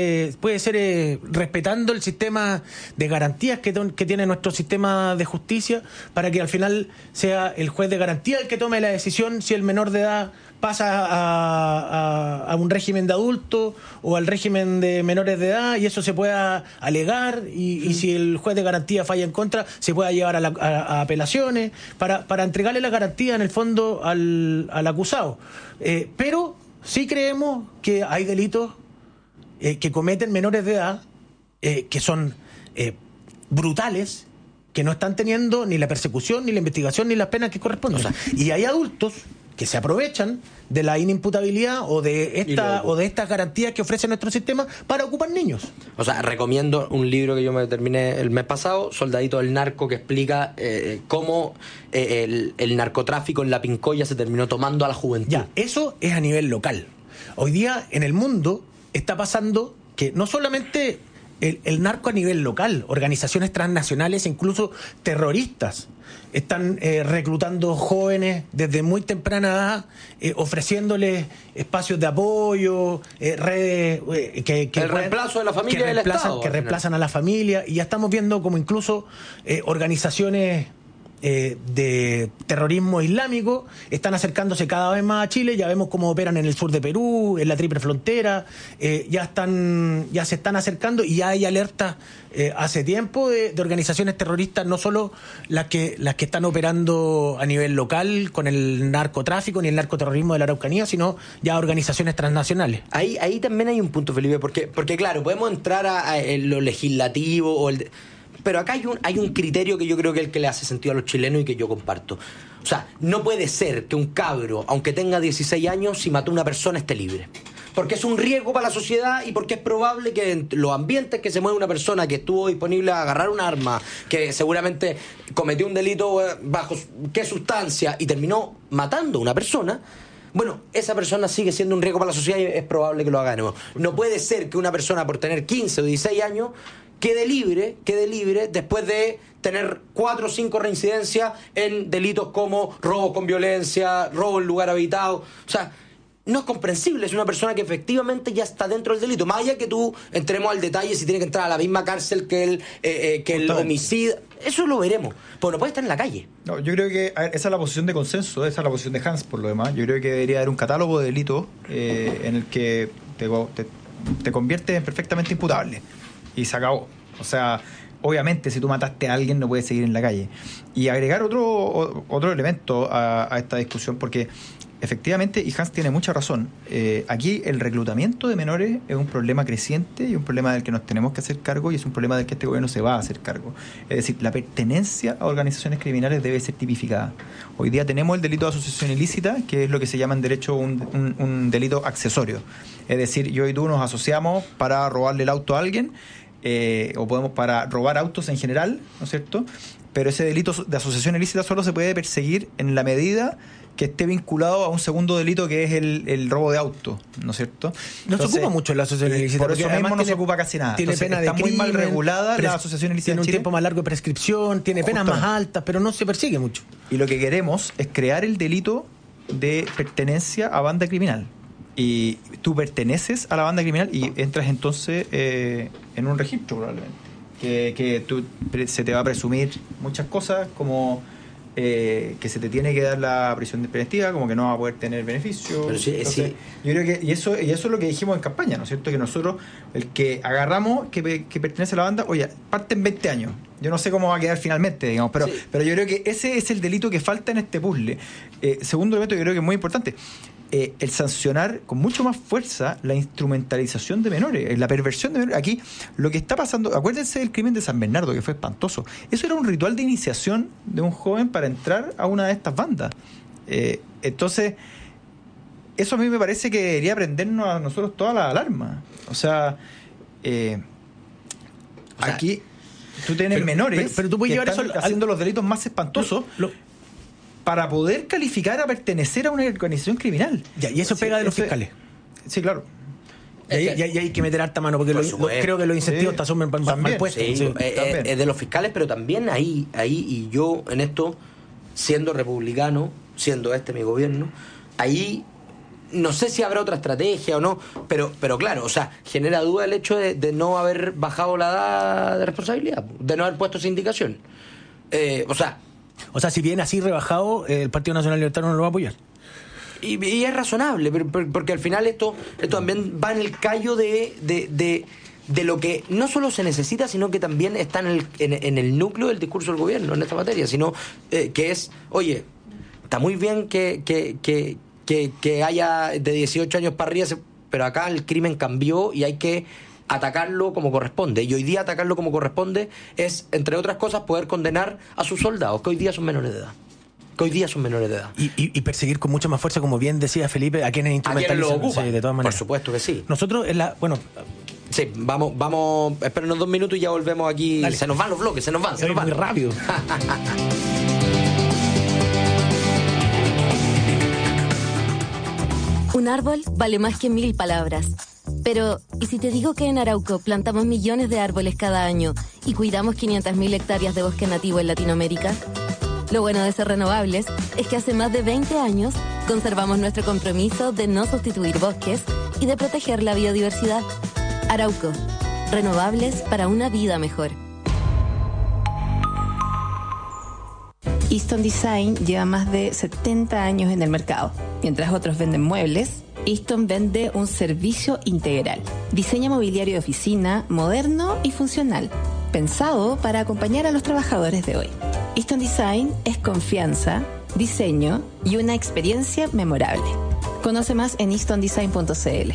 ser respetando el sistema de garantías que tiene nuestro sistema de justicia, para que al final sea el juez de garantía el que tome la decisión si el menor de edad pasa a un régimen de adulto o al régimen de menores de edad, y eso se pueda alegar, y si el juez de garantía falla en contra, se pueda llevar a apelaciones para entregarle la garantía en el fondo al acusado. Pero sí creemos que hay delitos que cometen menores de edad que son brutales, que no están teniendo ni la persecución, ni la investigación, ni las penas que corresponden. Y hay adultos que se aprovechan de la inimputabilidad o de estas garantías que ofrece nuestro sistema para ocupar niños. O sea, recomiendo un libro que yo me terminé el mes pasado, Soldadito del Narco, que explica cómo el narcotráfico en la Pincoya se terminó tomando a la juventud. Ya, eso es a nivel local. Hoy día en el mundo está pasando que no solamente el narco a nivel local, organizaciones transnacionales, incluso terroristas, están reclutando jóvenes desde muy temprana edad, ofreciéndoles espacios de apoyo, redes el reemplazo de la familia del Estado, que reemplazan a la familia, y ya estamos viendo como incluso organizaciones de terrorismo islámico están acercándose cada vez más a Chile. Ya vemos cómo operan en el sur de Perú, en la triple frontera, ya se están acercando, y ya hay alertas hace tiempo de organizaciones terroristas, no solo las que están operando a nivel local con el narcotráfico ni el narcoterrorismo de la Araucanía, sino ya organizaciones transnacionales. Ahí también hay un punto, Felipe, porque claro, podemos entrar a lo legislativo pero acá hay un criterio que yo creo que es el que le hace sentido a los chilenos y que yo comparto. O sea, no puede ser que un cabro, aunque tenga 16 años, si mató a una persona, esté libre. Porque es un riesgo para la sociedad, y porque es probable que en los ambientes que se mueve una persona que estuvo disponible a agarrar un arma, que seguramente cometió un delito bajo qué sustancia y terminó matando a una persona, bueno, esa persona sigue siendo un riesgo para la sociedad y es probable que lo haga de nuevo. No puede ser que una persona por tener 15 o 16 años quede libre después de tener 4 o 5 reincidencias en delitos como robo con violencia, robo en lugar habitado. O sea, no es comprensible. Es una persona que efectivamente ya está dentro del delito. Más allá que tú entremos al detalle si tiene que entrar a la misma cárcel que el homicida. Eso lo veremos. Pero no puede estar en la calle. No, yo creo que esa es la posición de consenso, esa es la posición de Hans, por lo demás. Yo creo que debería haber un catálogo de delitos en el que te conviertes perfectamente imputable. Y se acabó. O sea, obviamente si tú mataste a alguien no puedes seguir en la calle. Y agregar otro elemento a esta discusión, porque efectivamente, y Hans tiene mucha razón, aquí el reclutamiento de menores es un problema creciente y un problema del que nos tenemos que hacer cargo, y es un problema del que este gobierno se va a hacer cargo. Es decir, la pertenencia a organizaciones criminales debe ser tipificada. Hoy día tenemos el delito de asociación ilícita, que es lo que se llama en derecho un delito accesorio. Es decir, yo y tú nos asociamos para robarle el auto a alguien, o podemos para robar autos en general, ¿no es cierto? Pero ese delito de asociación ilícita solo se puede perseguir en la medida que esté vinculado a un segundo delito, que es el robo de auto, ¿no es cierto? No se ocupa mucho la asociación ilícita. Por eso mismo no se ocupa casi nada. Tiene pena de crimen, muy mal regulada la asociación ilícita. Tiene un tiempo más largo de prescripción, tiene penas más altas, pero no se persigue mucho. Y lo que queremos es crear el delito de pertenencia a banda criminal. Y tú perteneces a la banda criminal y entras entonces en un registro, probablemente. Que se te va a presumir muchas cosas, como que se te tiene que dar la prisión preventiva, como que no va a poder tener beneficio. Pero sí, entonces, yo creo que y eso es lo que dijimos en campaña, ¿no es cierto? Que nosotros, el que agarramos que pertenece a la banda, oye, parten 20 años Yo no sé cómo va a quedar finalmente, digamos, pero yo creo que ese es el delito que falta en este puzzle. Segundo elemento, yo creo que es muy importante. El sancionar con mucho más fuerza la instrumentalización de menores, la perversión de menores. Aquí lo que está pasando, acuérdense del crimen de San Bernardo, que fue espantoso. Eso era un ritual de iniciación de un joven para entrar a una de estas bandas. Entonces, eso a mí me parece que debería prendernos a nosotros toda la alarma. O sea, aquí tú tienes menores pero tú puedes que llevar están eso haciendo los delitos más espantosos para poder calificar a pertenecer a una organización criminal. Y eso pega de los fiscales. Sí, claro. Y hay que meter harta mano, porque creo que los incentivos son mal puestos. Es de los fiscales, pero también ahí, y yo en esto, siendo republicano, siendo mi gobierno, ahí no sé si habrá otra estrategia o no, pero claro, o sea, genera duda el hecho de no haber bajado la edad de responsabilidad, de no haber puesto esa indicación. O sea, si viene así rebajado, el Partido Nacional Libertario no lo va a apoyar. Y es razonable, porque al final esto también va en el callo de lo que no solo se necesita, sino que también está en el núcleo del discurso del gobierno en esta materia, sino que es, oye, está muy bien que haya de 18 años para arriba, pero acá el crimen cambió y hay que atacarlo como corresponde. Y hoy día atacarlo como corresponde es, entre otras cosas, poder condenar a sus soldados, que hoy día son menores de edad. Y perseguir con mucha más fuerza, como bien decía Felipe, a quienes instrumentalizan. Sí, de todas maneras. Por supuesto que sí. Nosotros, sí, vamos, espérenos 2 minutos y ya volvemos aquí. Dale. Se nos van los bloques, se nos van. Muy rápido. Un árbol vale más que 1000 palabras. Pero, ¿y si te digo que en Arauco plantamos millones de árboles cada año y cuidamos 500.000 hectáreas de bosque nativo en Latinoamérica? Lo bueno de ser renovables es que hace más de 20 años conservamos nuestro compromiso de no sustituir bosques y de proteger la biodiversidad. Arauco, renovables para una vida mejor. Easton Design lleva más de 70 años en el mercado. Mientras otros venden muebles, Easton vende un servicio integral. Diseña mobiliario de oficina moderno y funcional, pensado para acompañar a los trabajadores de hoy. Easton Design es confianza, diseño y una experiencia memorable. Conoce más en eastondesign.cl.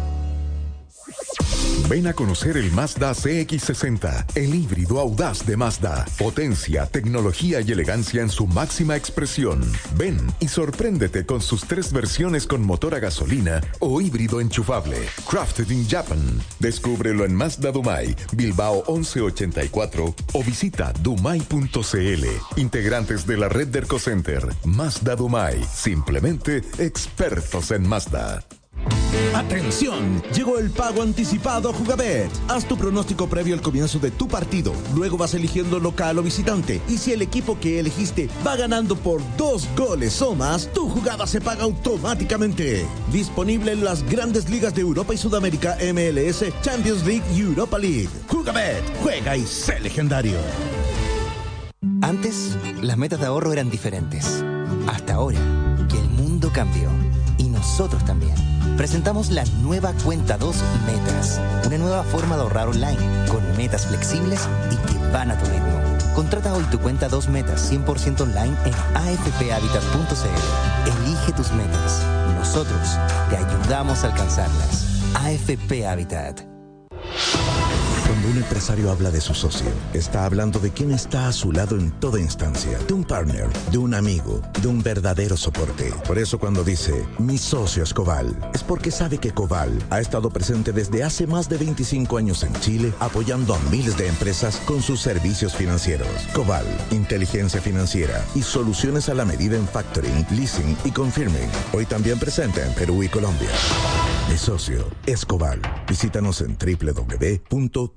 Ven a conocer el Mazda CX-60, el híbrido audaz de Mazda. Potencia, tecnología y elegancia en su máxima expresión. Ven y sorpréndete con sus 3 versiones con motor a gasolina o híbrido enchufable. Crafted in Japan. Descúbrelo en Mazda Dumai, Bilbao 1184 o visita dumai.cl. Integrantes de la red de Ercocenter. Mazda Dumai. Simplemente expertos en Mazda. ¡Atención! Llegó el pago anticipado a Jugabet. Haz tu pronóstico previo al comienzo de tu partido. Luego vas eligiendo local o visitante. Y si el equipo que elegiste va ganando por 2 goles o más, tu jugada se paga automáticamente. Disponible en las grandes ligas de Europa y Sudamérica, MLS, Champions League y Europa League. Jugabet. Juega y sé legendario. Antes, las metas de ahorro eran diferentes. Hasta ahora, que el mundo cambió. Y nosotros también. Presentamos la nueva Cuenta 2 Metas, una nueva forma de ahorrar online, con metas flexibles y que van a tu ritmo. Contrata hoy tu Cuenta 2 Metas 100% online en afphabitat.cl. Elige tus metas. Nosotros te ayudamos a alcanzarlas. AFP Habitat. Cuando un empresario habla de su socio, está hablando de quién está a su lado en toda instancia, de un partner, de un amigo, de un verdadero soporte. Por eso cuando dice, mi socio es Coval, es porque sabe que Coval ha estado presente desde hace más de 25 años en Chile, apoyando a miles de empresas con sus servicios financieros. Coval, inteligencia financiera y soluciones a la medida en factoring, leasing y confirming. Hoy también presente en Perú y Colombia. Mi socio es Coval. Visítanos en www.coval.cl.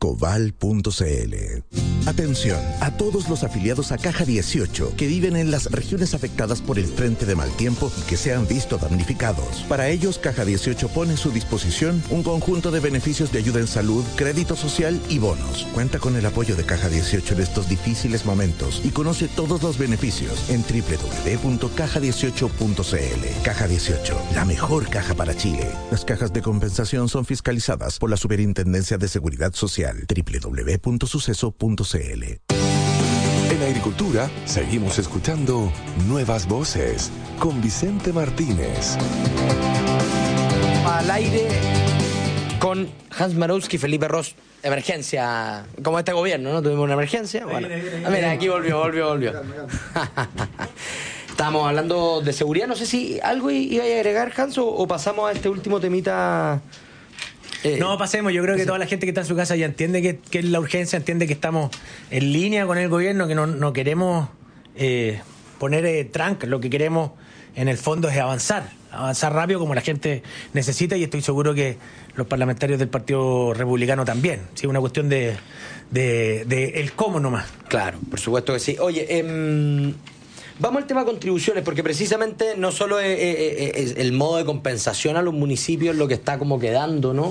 Atención a todos los afiliados a Caja 18 que viven en las regiones afectadas por el frente de mal tiempo y que se han visto damnificados. Para ellos, Caja 18 pone a su disposición un conjunto de beneficios de ayuda en salud, crédito social y bonos. Cuenta con el apoyo de Caja 18 en estos difíciles momentos y conoce todos los beneficios en www.caja18.cl. Caja 18, la mejor caja para Chile. Las cajas de compensación son fiscalizadas por la Superintendencia de Seguridad Social. www.suceso.cl. agricultura, seguimos escuchando Nuevas Voces con Vicente Martínez. Al aire con Hans Marowski, Felipe Ross. Emergencia, como este gobierno, ¿no? Tuvimos una emergencia. Bueno, mira, aquí volvió. Estábamos hablando de seguridad. No sé si algo iba a agregar, Hans, o pasamos a este último temita. No, pasemos. Yo creo que toda la gente que está en su casa ya entiende que es la urgencia, entiende que estamos en línea con el gobierno, que no queremos poner trancas. Lo que queremos, en el fondo, es avanzar rápido como la gente necesita, y estoy seguro que los parlamentarios del Partido Republicano también. Sí, una cuestión de el cómo nomás. Claro, por supuesto que sí. Oye, vamos al tema contribuciones, porque precisamente no solo es el modo de compensación a los municipios lo que está como quedando, ¿no?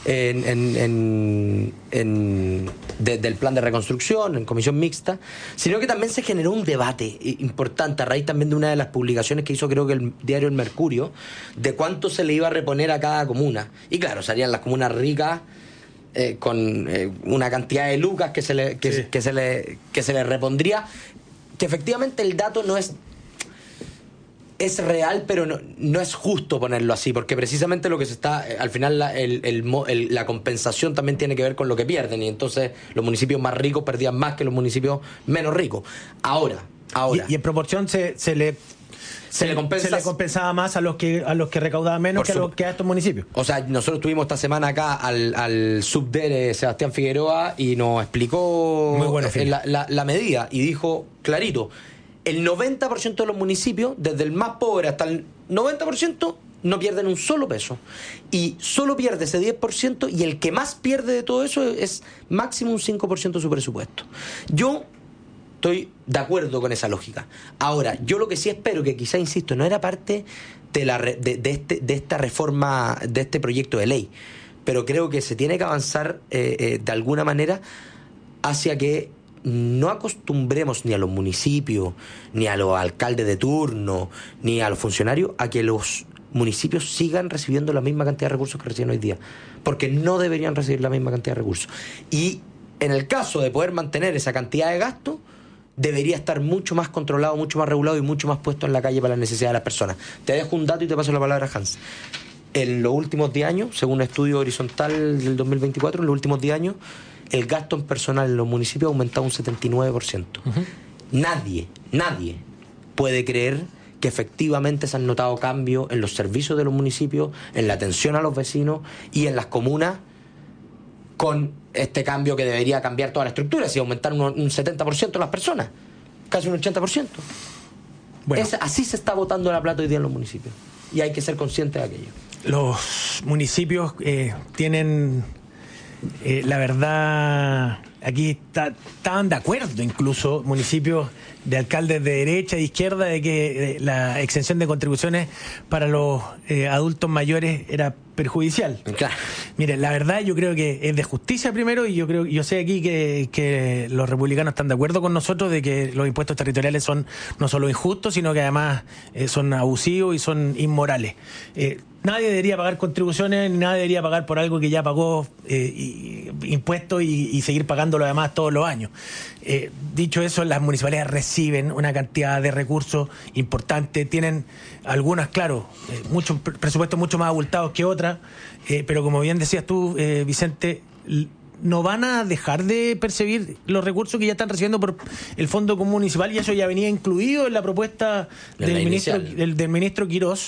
Desde el plan de reconstrucción, en comisión mixta, sino que también se generó un debate importante a raíz también de una de las publicaciones que hizo, creo que el diario El Mercurio, de cuánto se le iba a reponer a cada comuna. Y claro, salían las comunas ricas con una cantidad de lucas que se le repondría, que efectivamente el dato no es real, pero no es justo ponerlo así, porque precisamente lo que se está, al final la compensación también tiene que ver con lo que pierden, y entonces los municipios más ricos perdían más que los municipios menos ricos. Ahora. Y en proporción se le compensaba más a los que recaudaban menos que a estos municipios. O sea, nosotros tuvimos esta semana acá al subdere Sebastián Figueroa y nos explicó la medida, y dijo clarito: el 90% de los municipios, desde el más pobre hasta el 90%, no pierden un solo peso. Y solo pierde ese 10%, y el que más pierde de todo eso es máximo un 5% de su presupuesto. Yo estoy de acuerdo con esa lógica. Ahora, yo lo que sí espero, que quizá, insisto, no era parte de esta reforma, de este proyecto de ley, pero creo que se tiene que avanzar de alguna manera hacia que no acostumbremos ni a los municipios, ni a los alcaldes de turno, ni a los funcionarios a que los municipios sigan recibiendo la misma cantidad de recursos que reciben hoy día, porque no deberían recibir la misma cantidad de recursos. Y en el caso de poder mantener esa cantidad de gasto, debería estar mucho más controlado, mucho más regulado y mucho más puesto en la calle para las necesidades de las personas. Te dejo un dato y te paso la palabra, Hans. En los últimos 10 años, según un estudio horizontal del 2024, en los últimos 10 años, el gasto en personal en los municipios ha aumentado un 79%. Nadie puede creer que efectivamente se han notado cambios en los servicios de los municipios, en la atención a los vecinos y en las comunas, con este cambio que debería cambiar toda la estructura, si aumentar un 70% las personas, casi un 80%. Bueno. Así se está botando la plata hoy día en los municipios, y hay que ser conscientes de aquello. Los municipios tienen, la verdad, aquí estaban de acuerdo incluso municipios de alcaldes de derecha e izquierda de que la exención de contribuciones para los adultos mayores era perjudicial. Claro. Mire, la verdad yo creo que es de justicia primero, y yo sé aquí que los republicanos están de acuerdo con nosotros de que los impuestos territoriales son no solo injustos, sino que además son abusivos y son inmorales. Nadie debería pagar contribuciones, nadie debería pagar por algo que ya pagó impuestos y seguir pagándolo además todos los años. Dicho eso, las municipalidades reciben una cantidad de recursos importantes, tienen algunas, claro, muchos presupuestos mucho más abultados que otras, pero como bien decías tú, Vicente, no van a dejar de percibir los recursos que ya están recibiendo por el Fondo Común Municipal, y eso ya venía incluido en la propuesta del ministro Quirós.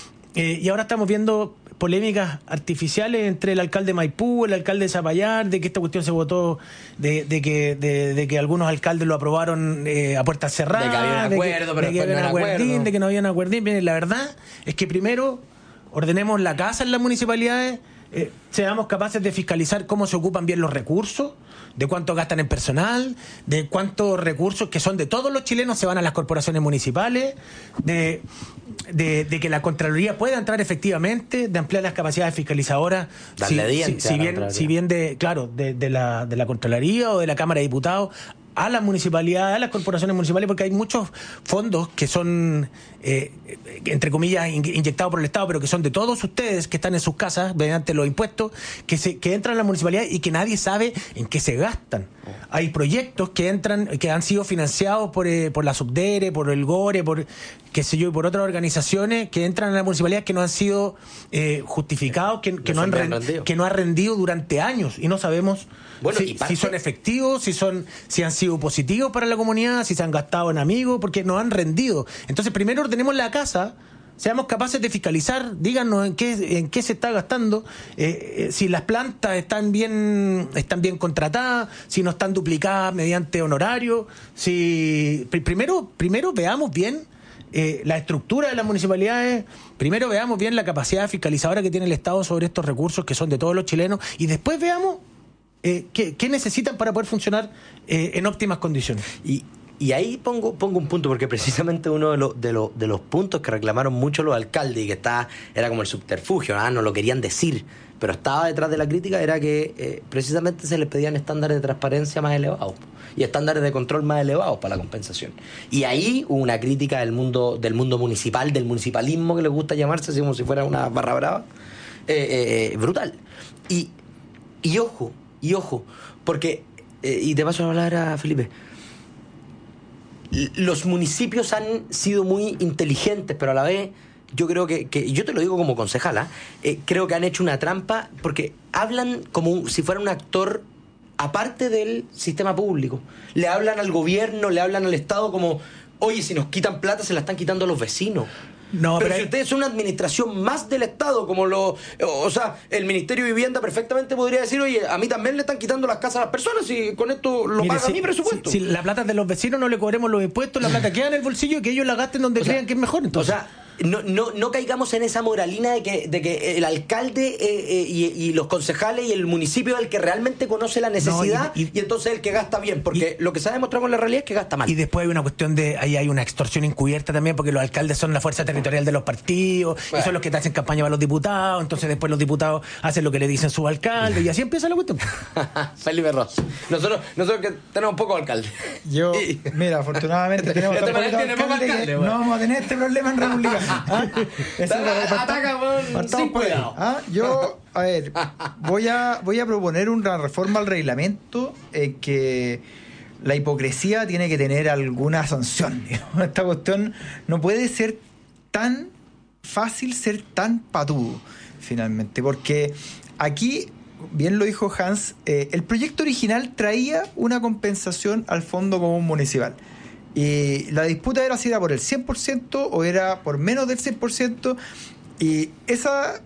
Y ahora estamos viendo polémicas artificiales entre el alcalde de Maipú, el alcalde de Zapallar, de que esta cuestión se votó, de que algunos alcaldes lo aprobaron a puertas cerradas, de que había un acuerdo, pero después no era acuerdo, de que no había un acuerdín. Bien, la verdad es que primero ordenemos la casa en las municipalidades, seamos capaces de fiscalizar cómo se ocupan bien los recursos, de cuánto gastan en personal, de cuántos recursos que son de todos los chilenos se van a las corporaciones municipales, de que la Contraloría pueda entrar efectivamente, de ampliar las capacidades fiscalizadoras, si bien de la Contraloría o de la Cámara de Diputados, a las municipalidades, a las corporaciones municipales, porque hay muchos fondos que son, entre comillas, inyectados por el Estado, pero que son de todos ustedes que están en sus casas mediante los impuestos, que entran a la municipalidad y que nadie sabe en qué se gastan. Hay proyectos que entran, que han sido financiados por la Subdere, por el GORE, por qué sé yo, y por otras organizaciones que entran a la municipalidad que no han sido justificados, que no han rendido durante años y no sabemos si son efectivos, si han sido positivos para la comunidad, si se han gastado en amigos, porque no han rendido. Entonces, primero ordenemos la casa, seamos capaces de fiscalizar, díganos en qué se está gastando, si las plantas están bien contratadas, si no están duplicadas mediante honorario, si primero veamos bien la estructura de las municipalidades, primero veamos bien la capacidad fiscalizadora que tiene el Estado sobre estos recursos que son de todos los chilenos, y después veamos qué necesitan para poder funcionar en óptimas condiciones. Y ahí pongo un punto, porque precisamente uno de los puntos que reclamaron mucho los alcaldes y que era como el subterfugio, no lo querían decir, pero estaba detrás de la crítica, era que precisamente se les pedían estándares de transparencia más elevados y estándares de control más elevados para la compensación. Y ahí hubo una crítica del mundo municipal, del municipalismo, que les gusta llamarse, así como si fuera una barra brava, brutal. Y ojo, porque, y te paso a hablar a Felipe, los municipios han sido muy inteligentes, pero a la vez yo creo que yo te lo digo como concejala, creo que han hecho una trampa porque hablan como si fuera un actor aparte del sistema público. Le hablan al gobierno, le hablan al Estado como, oye, si nos quitan plata se la están quitando a los vecinos. No, pero si ustedes son una administración más del Estado, como el Ministerio de Vivienda perfectamente podría decir, oye, a mí también le están quitando las casas a las personas y con esto lo paga mi presupuesto. Si la plata es de los vecinos, no le cobremos los impuestos, la plata queda en el bolsillo y que ellos la gasten donde crean que es mejor. Entonces, no caigamos en esa moralina de que el alcalde y los concejales y el municipio es el que realmente conoce la necesidad y entonces el que gasta bien, porque lo que se ha demostrado con la realidad es que gasta mal. Y después hay una cuestión ahí hay una extorsión encubierta también, porque los alcaldes son la fuerza territorial de los partidos, y son los que te hacen campaña para los diputados, entonces después los diputados hacen lo que le dicen sus alcaldes y así empieza la cuestión. Felipe Ross. Nosotros que tenemos pocos alcaldes. Mira, afortunadamente tenemos tan poquitos alcaldes que no vamos a tener este problema en República. Ataca sin cuidado. Yo, a ver, voy a proponer una reforma al reglamento en que la hipocresía tiene que tener alguna sanción. Esta cuestión no puede ser tan fácil, ser tan patudo, finalmente, porque aquí, bien lo dijo Hans, el proyecto original traía una compensación al Fondo Común Municipal. Y la disputa era si era por el 100% o era por menos del 100%, y esa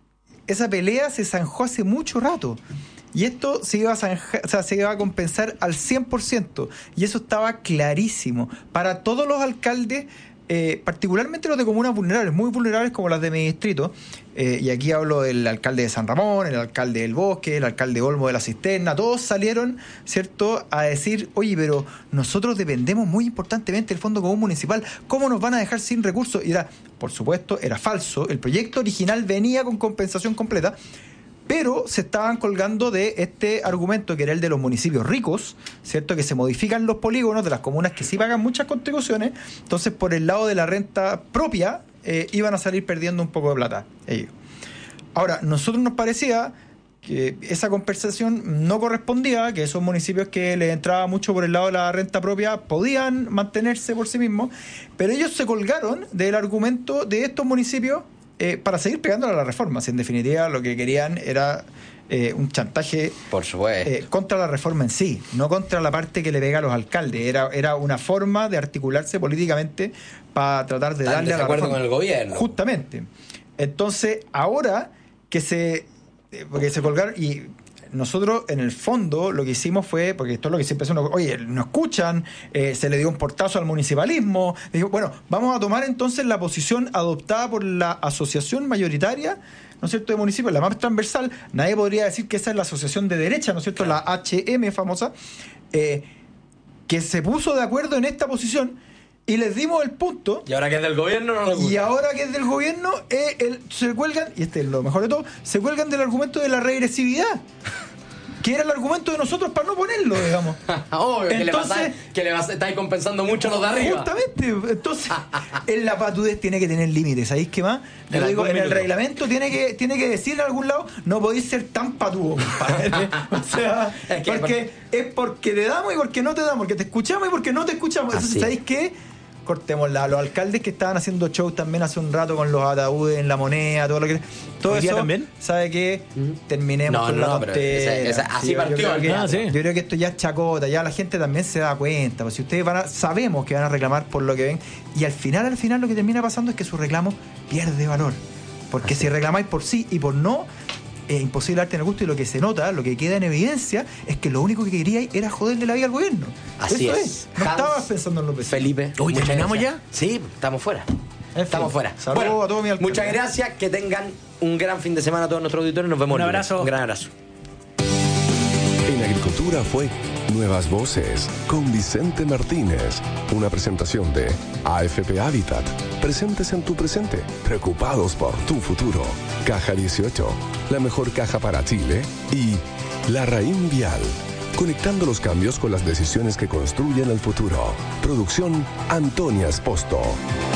pelea se zanjó hace mucho rato. Y esto se iba a compensar al 100%, y eso estaba clarísimo para todos los alcaldes, particularmente los de comunas vulnerables, muy vulnerables como las de mi distrito, y aquí hablo del alcalde de San Ramón, el alcalde del Bosque, el alcalde de Olmo de la Cisterna. Todos salieron, ¿cierto?, a decir, oye, pero nosotros dependemos muy importantemente del Fondo Común Municipal, ¿cómo nos van a dejar sin recursos? Y por supuesto, era falso. El proyecto original venía con compensación completa, pero se estaban colgando de este argumento que era el de los municipios ricos, ¿cierto?, que se modifican los polígonos de las comunas que sí pagan muchas contribuciones. Entonces, por el lado de la renta propia, iban a salir perdiendo un poco de plata ellos. Ahora, nosotros nos parecía que esa compensación no correspondía, que esos municipios que les entraba mucho por el lado de la renta propia podían mantenerse por sí mismos, pero ellos se colgaron del argumento de estos municipios para seguir pegándole a la reforma. Si en definitiva lo que querían era un chantaje, por supuesto, contra la reforma en sí, no contra la parte que le pega a los alcaldes. Era una forma de articularse políticamente para tratar de darle a la reforma. Con el gobierno. Justamente. Entonces, ahora porque se colgaron, y nosotros en el fondo lo que hicimos fue, porque esto es lo que siempre uno, oye, no escuchan, se le dio un portazo al municipalismo, dijo, bueno, vamos a tomar entonces la posición adoptada por la asociación mayoritaria, ¿no es cierto?, de municipios, la más transversal. Nadie podría decir que esa es la asociación de derecha, ¿no es cierto?, la HM famosa, que se puso de acuerdo en esta posición, y les dimos el punto. Y ahora que es del gobierno no lo gusta. Y ahora que es del gobierno, se cuelgan, y este es lo mejor de todo, se cuelgan del argumento de la regresividad. que era el argumento de nosotros para no ponerlo, digamos. Obvio, Entonces, que le estáis compensando mucho los de arriba. Justamente, entonces, en la patudez tiene que tener límites, ¿sabéis qué más? Yo digo, en el reglamento tiene que decir en algún lado, no podéis ser tan patudo, compadre. O sea, es porque te damos y porque no te damos, porque te escuchamos y porque no te escuchamos. Entonces, ¿sabéis qué? Cortémosla. Los alcaldes que estaban haciendo shows también hace un rato con los ataúdes en La Moneda, todo eso también. ¿Sabe qué? Terminemos con la tontería. Así partió. Yo creo que esto ya es chacota, ya la gente también se da cuenta. Pues si ustedes sabemos que van a reclamar por lo que ven, y al final lo que termina pasando es que su reclamo pierde valor. Porque si reclamáis por sí y por no, es imposible darte en el gusto, y lo que se nota, lo que queda en evidencia, es que lo único que queríais era joderle la vida al gobierno. Así eso es. No estabas pensando en los vecinos. Felipe. Uy, ¿terminamos ya? Sí, estamos fuera. Estamos fuera. Saludos a todos mis alcaldes. Muchas gracias, que tengan un gran fin de semana a todos nuestros auditores. Nos vemos. Un abrazo. Un gran abrazo. En Agricultura fue Nuevas Voces con Vicente Martínez. Una presentación de AFP Habitat. Presentes en tu presente, preocupados por tu futuro. Caja 18, la mejor caja para Chile. Y La Raín Vial, conectando los cambios con las decisiones que construyen el futuro. Producción Antonia Esposto.